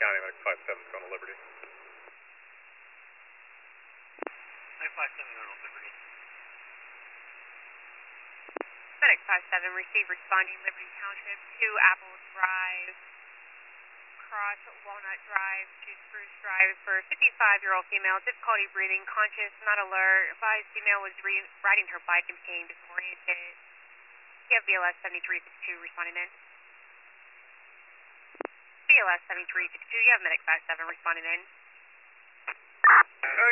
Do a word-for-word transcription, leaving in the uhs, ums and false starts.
County, Medic five seven, going to Liberty. Medic five seven, going to Liberty. Medic five seven, receive responding Liberty Township to Apple Drive, cross Walnut Drive to Spruce Drive for fifty-five-year-old female, difficulty breathing, conscious, not alert. Advised female was re riding her bike and became disoriented. You have B L S seventy-three sixty-two responding in. B L S seventy-three sixty-two, you have Medic five seven responding in. Oh,